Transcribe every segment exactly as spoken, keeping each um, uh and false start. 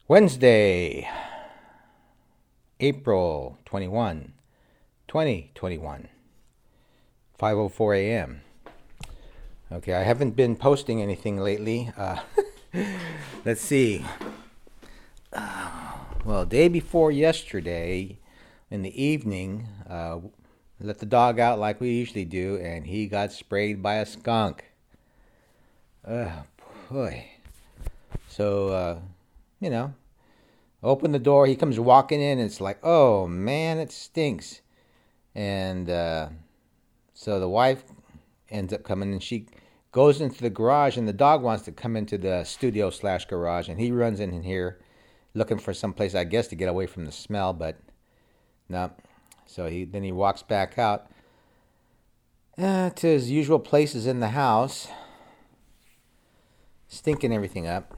Wednesday, April twenty-first, twenty twenty-one, five oh four a.m. Okay, I haven't been posting anything lately. Uh, let's see. Uh, well, day before yesterday, in the evening, uh, let the dog out like we usually do, and he got sprayed by a skunk. Oh, boy. So, uh, you know, open the door. He comes walking in, and it's like, oh, man, it stinks. And uh, so the wife ends up coming, and she goes into the garage, and the dog wants to come into the studio slash garage, and he runs in here looking for some place, I guess, to get away from the smell, but no. So he then he walks back out uh, to his usual places in the house, stinking everything up.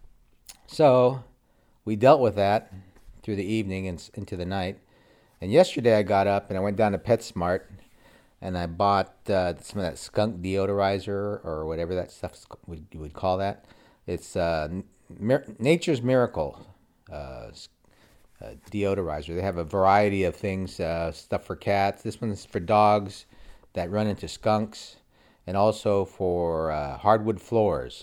So we dealt with that through the evening and into the night. And yesterday I got up and I went down to PetSmart and I bought uh, some of that skunk deodorizer or whatever that stuff you would call that. It's uh, Mir- Nature's Miracle uh, uh, deodorizer. They have a variety of things, uh, stuff for cats. This one's for dogs that run into skunks, and also for uh, hardwood floors.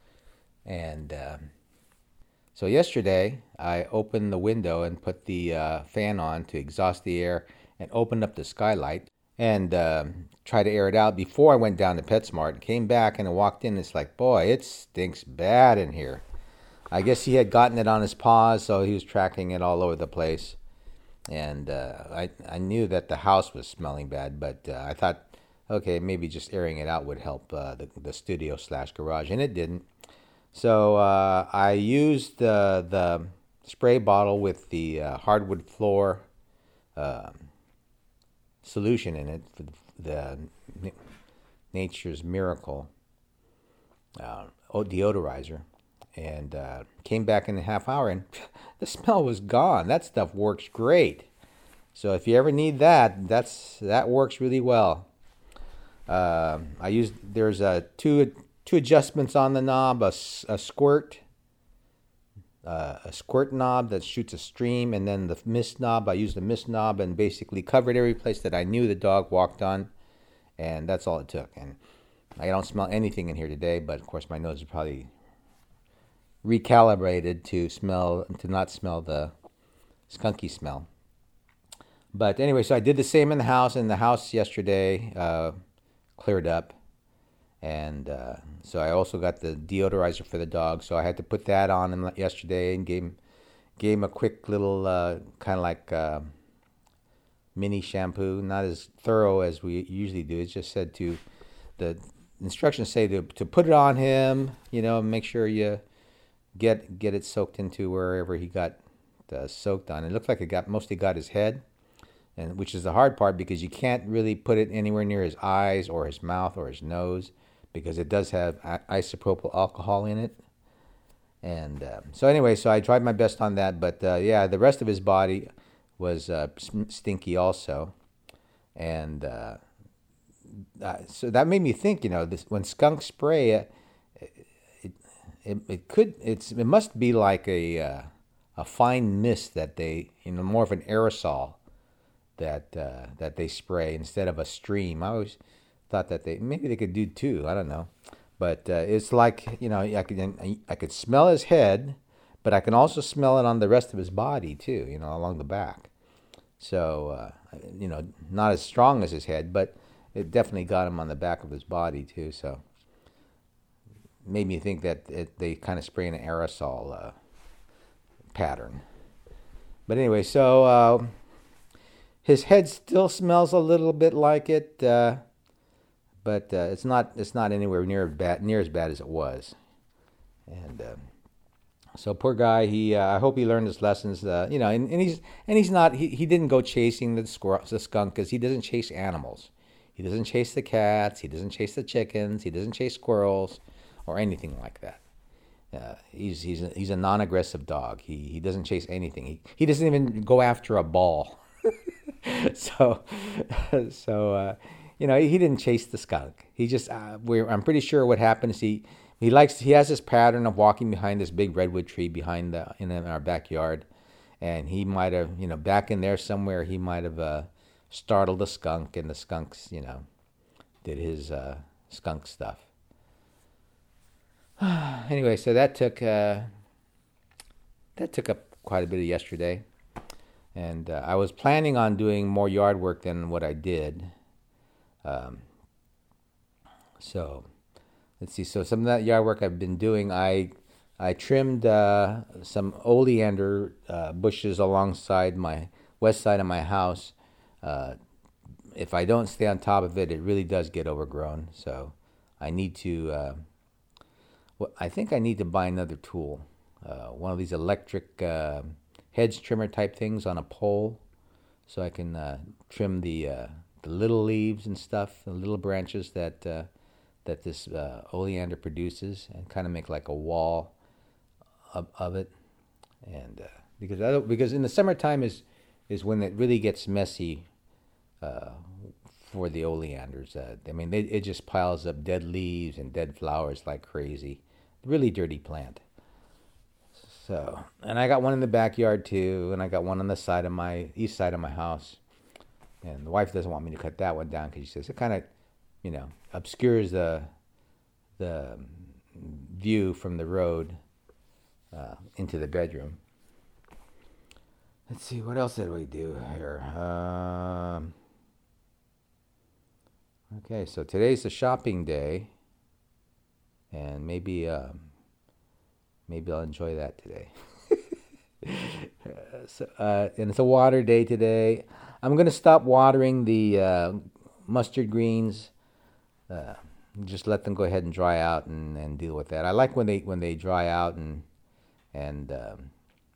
And uh, so yesterday I opened the window and put the uh, fan on to exhaust the air and opened up the skylight and uh, tried to air it out before I went down to PetSmart. Came back and I walked in. It's like, boy, it stinks bad in here. I guess he had gotten it on his paws, so he was tracking it all over the place. And uh, I I knew that the house was smelling bad, but uh, I thought, okay, maybe just airing it out would help uh, the, the studio slash garage, and it didn't. So uh, I used uh, the spray bottle with the uh, hardwood floor uh, solution in it for the, the Nature's Miracle uh, deodorizer, and uh, came back in a half hour, and the smell was gone. That stuff works great. So if you ever need that, that's that works really well. Uh, I used there's a two. Two adjustments on the knob, a, a squirt, uh, a squirt knob that shoots a stream, and then the mist knob. I used the mist knob and basically covered every place that I knew the dog walked on, and that's all it took. And I don't smell anything in here today, but of course my nose is probably recalibrated to smell to not smell the skunky smell. But anyway, so I did the same in the house, and the house yesterday uh, cleared up. And uh, so I also got the deodorizer for the dog. So I had to put that on him yesterday and gave him, gave him a quick little uh, kind of like uh, mini shampoo. Not as thorough as we usually do. It just said to, the instructions say to to put it on him, you know, make sure you get get it soaked into wherever he got uh, soaked on. It looked like it got mostly got his head, and which is the hard part because you can't really put it anywhere near his eyes or his mouth or his nose, because it does have isopropyl alcohol in it. And uh, so anyway, so I tried my best on that. But uh, yeah, the rest of his body was uh, stinky also. And uh, uh, so that made me think, you know, this when skunk spray, uh, it, it it could it's it must be like a uh, a fine mist that they, you know, more of an aerosol that uh, that they spray instead of a stream. I always thought that they maybe they could do two. I don't know, but uh, it's like, you know, I could I could smell his head, but I can also smell it on the rest of his body too. You know, along the back. So uh, you know, not as strong as his head, but it definitely got him on the back of his body too. So made me think that it, they kind of spray an aerosol uh, pattern. But anyway, so uh, his head still smells a little bit like it. Uh, But uh, it's not it's not anywhere near bad near as bad as it was, and uh, so poor guy. He uh, I hope he learned his lessons. Uh, you know, and, and he's and he's not he, he didn't go chasing the squirrel, the skunk, because he doesn't chase animals. He doesn't chase the cats. He doesn't chase the chickens. He doesn't chase squirrels, or anything like that. Uh, he's he's a, he's a non-aggressive dog. He he doesn't chase anything. He he doesn't even go after a ball. so so. Uh, You know, he didn't chase the skunk. He just, uh, we're, I'm pretty sure what happened is he He likes. He has this pattern of walking behind this big redwood tree behind the in our backyard, and he might have, you know, back in there somewhere, he might have uh, startled a skunk, and the skunks, you know, did his uh, skunk stuff. Anyway, so that took uh, that took up quite a bit of yesterday, and uh, I was planning on doing more yard work than what I did. Um, so. Let's see. So some of that yard work I've been doing, I I trimmed uh, some oleander uh, bushes alongside my west side of my house. Uh, if I don't stay on top of it, it really does get overgrown. So I need to. Uh, well, I think I need to buy another tool, uh, one of these electric uh, hedge trimmer type things on a pole, so I can uh, trim the uh, the little leaves and stuff, the little branches that. Uh, that this uh, oleander produces, and kind of make like a wall of, of it, and uh, because I don't, because in the summertime is is when it really gets messy uh, for the oleanders. Uh, I mean, they, it just piles up dead leaves and dead flowers like crazy. Really dirty plant. So, and I got one in the backyard too, and I got one on the side of my east side of my house, and the wife doesn't want me to cut that one down because she says it kind of, you know, obscures the the view from the road uh, into the bedroom. Let's see, what else did we do here? Um, okay, so today's the shopping day, and maybe um, maybe I'll enjoy that today. so, uh, and it's a water day today. I'm gonna stop watering the uh, mustard greens. Uh, just let them go ahead and dry out and, and deal with that. I like when they when they dry out and and um,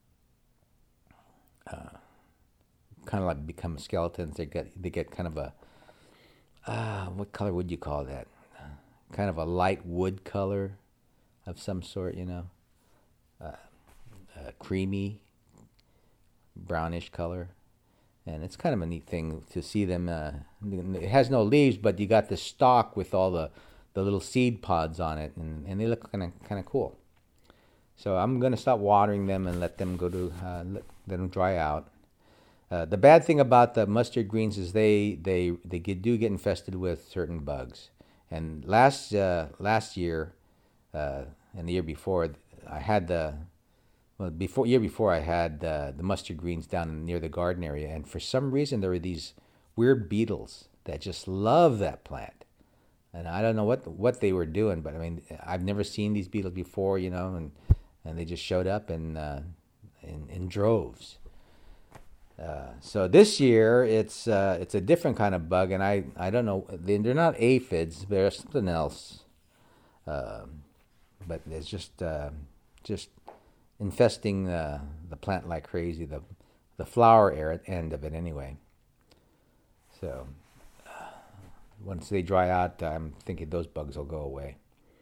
uh, kind of like become skeletons. They get they get kind of a uh, what color would you call that? Kind of a light wood color of some sort, you know, uh, uh, creamy brownish color. And it's kind of a neat thing to see them. Uh, it has no leaves, but you got the stalk with all the, the little seed pods on it, and, and they look kind of kind of cool. So I'm gonna stop watering them and let them go to uh, let them dry out. Uh, the bad thing about the mustard greens is they they they get, do get infested with certain bugs. And last uh, last year uh, and the year before, I had the Well, before year before I had uh, the mustard greens down near the garden area, and for some reason there were these weird beetles that just love that plant, and I don't know what what they were doing, but I mean I've never seen these beetles before, you know, and and they just showed up in uh, in, in droves. Uh, so this year it's uh, it's a different kind of bug, and I, I don't know, they, they're not aphids, they're something else, um, but it's just uh, just. infesting uh, the plant like crazy, the the flower end of it anyway. So uh, once they dry out, I'm thinking those bugs will go away.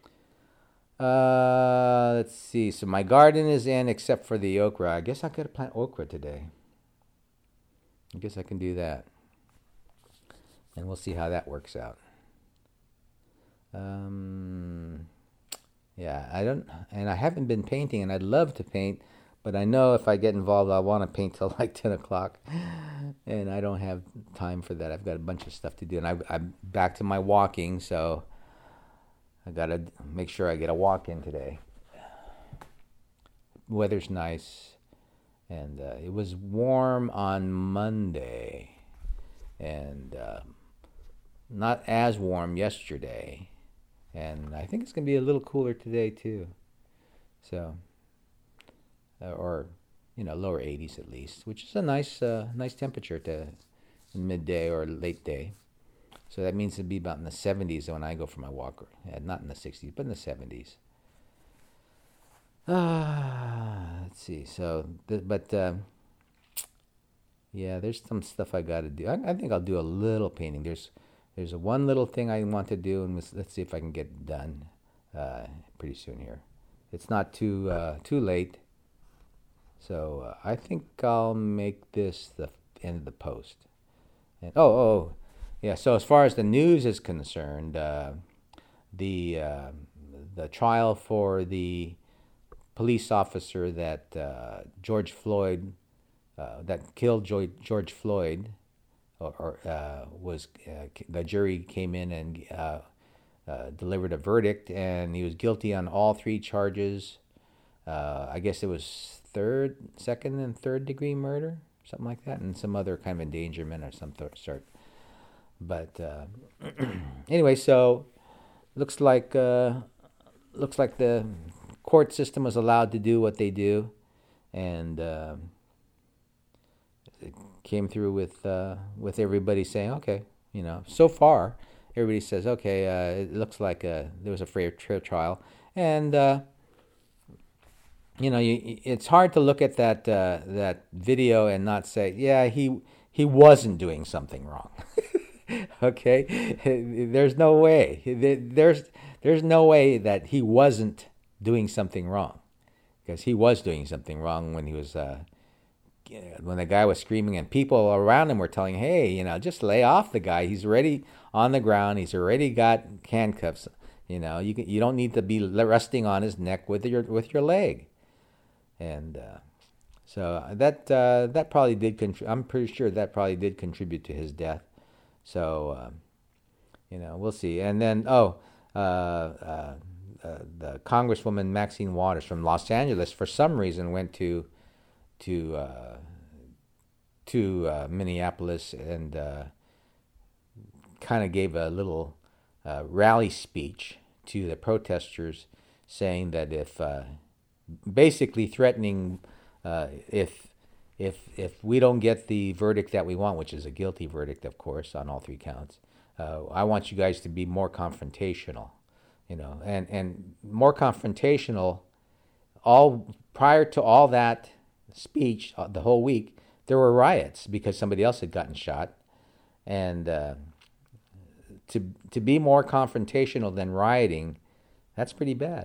Uh, let's see. So my garden is in except for the okra. I guess I could plant okra today. I guess I can do that. And we'll see how that works out. Um... Yeah, I don't, and I haven't been painting, and I'd love to paint, but I know if I get involved, I'll want to paint till like ten o'clock, and I don't have time for that. I've got a bunch of stuff to do, and I, I'm back to my walking, so I got to make sure I get a walk in today. Weather's nice, and uh, it was warm on Monday, and uh, not as warm yesterday. And I think it's going to be a little cooler today, too. So, uh, or, you know, lower eighties at least, which is a nice uh, nice temperature to midday or late day. So that means it'll be about in the seventies when I go for my walk. Yeah, not in the sixties, but in the seventies. Ah, let's see. So, th- but, uh, yeah, there's some stuff I got to do. I, I think I'll do a little painting. There's... There's a one little thing I want to do, and let's see if I can get it done uh, pretty soon here. It's not too uh, too late, so uh, I think I'll make this the end of the post. And oh, oh, yeah. So as far as the news is concerned, uh, the uh, the trial for the police officer that uh, George Floyd, uh, that killed George, George Floyd, or, or uh, was uh, the jury came in and uh, uh, delivered a verdict, and he was guilty on all three charges. Uh, I guess it was third, second, and third degree murder, something like that, and some other kind of endangerment or some sort. But uh, anyway, so looks like uh, looks like the court system was allowed to do what they do, and uh, it came through with uh, with everybody saying, okay, you know, so far everybody says, okay, uh, it looks like uh, there was a fair trial, and uh, you know, you, it's hard to look at that uh, that video and not say, yeah, he he wasn't doing something wrong. Okay, there's no way. There's there's no way that he wasn't doing something wrong, because he was doing something wrong when he was uh, when the guy was screaming and people around him were telling, hey, you know, just lay off the guy. He's already on the ground. He's already got handcuffs. You know, you can, you don't need to be resting on his neck with your with your leg. And uh, so that uh, that probably did. Contri- I'm pretty sure that probably did contribute to his death. So, um, you know, we'll see. And then, oh, uh, uh, uh, the Congresswoman Maxine Waters from Los Angeles, for some reason, went to to uh, to uh, Minneapolis and uh, kind of gave a little uh, rally speech to the protesters, saying that if, uh, basically threatening, uh, if. If if we don't get the verdict that we want, which is a guilty verdict, of course, on all three counts, uh, I want you guys to be more confrontational, you know, and, and more confrontational. All prior to all that speech, uh, the whole week, there were riots because somebody else had gotten shot, and uh, to to be more confrontational than rioting, that's pretty bad.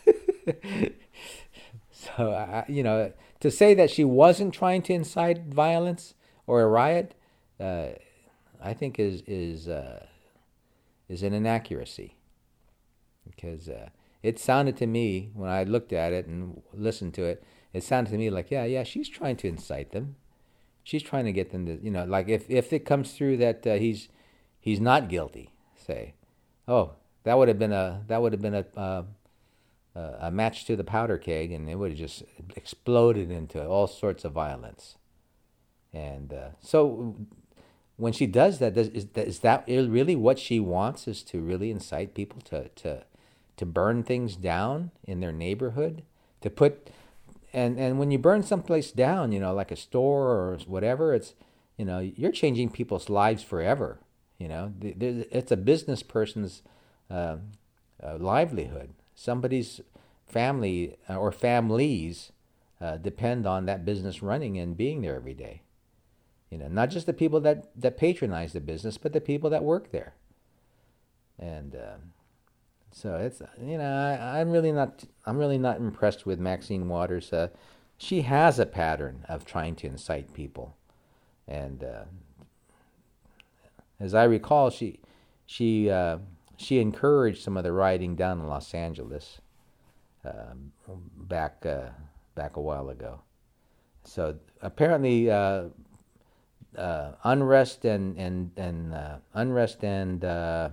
So uh, you know. To say that she wasn't trying to incite violence or a riot, uh, I think is is uh, is an inaccuracy, because uh, it sounded to me when I looked at it and listened to it, it sounded to me like yeah yeah she's trying to incite them, she's trying to get them to, you know, like if, if it comes through that uh, he's he's not guilty, say, oh, that would have been a that would have been a uh, Uh, a match to the powder keg, and it would have just exploded into all sorts of violence. And uh, so when she does that, does, is, that, is that really what she wants, is to really incite people to, to, to burn things down in their neighborhood? To put, and, and when you burn someplace down, you know, like a store or whatever, it's, you know, you're changing people's lives forever. You know, it's a business person's uh, uh, livelihood. Somebody's family or families uh, depend on that business running and being there every day. You know, not just the people that, that patronize the business, but the people that work there. And uh, so it's, you know, I, I'm really not I'm really not impressed with Maxine Waters. Uh, she has a pattern of trying to incite people, and uh, as I recall, she she. Uh, She encouraged some of the rioting down in Los Angeles uh, back uh, back a while ago. So apparently, uh, uh, unrest and and and uh, unrest and uh,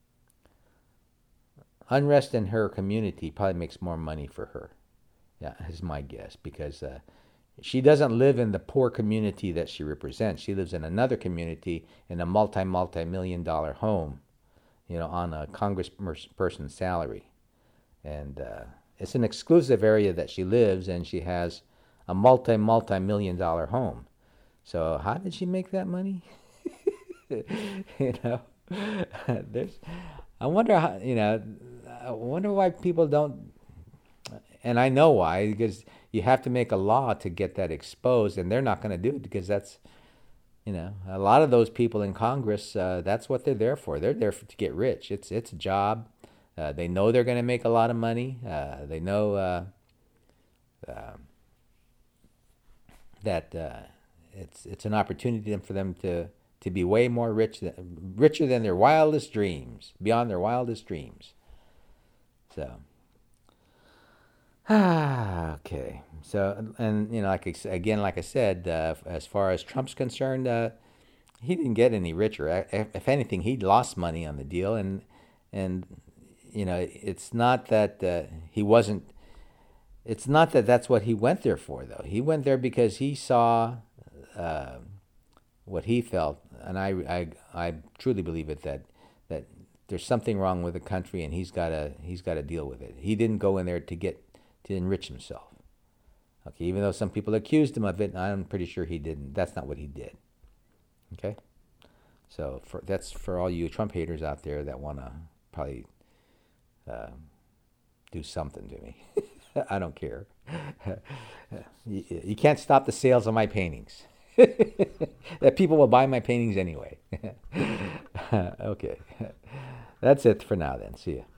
unrest in her community probably makes more money for her. Yeah, is my guess, because uh, she doesn't live in the poor community that she represents. She lives in another community in a multi multi million dollar home, you know, on a congressperson's salary. And uh, it's an exclusive area that she lives, and she has a multi, multi-million dollar home. So how did she make that money? You know, there's, I wonder how, you know, I wonder why people don't, and I know why, because you have to make a law to get that exposed, and they're not going to do it because that's, you know, a lot of those people in Congress, uh, that's what they're there for. They're there for, to get rich. It's it's a job. Uh, they know they're going to make a lot of money. Uh, they know uh, uh, that uh, it's it's an opportunity for them to, to be way more rich, than, richer than their wildest dreams, beyond their wildest dreams. So Ah, okay. So, and you know, like I s- again, like I said, uh, as far as Trump's concerned, uh, he didn't get any richer. I- If if anything, he lost money on the deal, and and you know, it's not that uh, he wasn't. It's not that that's what he went there for, though. He went there because he saw uh, what he felt, and I, I, I truly believe it that that there's something wrong with the country, and he's got to he's got to deal with it. He didn't go in there to get to enrich himself. Okay, even though some people accused him of it, I'm pretty sure he didn't. That's not what he did. Okay, so for, that's for all you Trump haters out there that want to probably uh, do something to me. I don't care. you, you can't stop the sales of my paintings. That people will buy my paintings anyway. Okay, that's it for now. Then see you.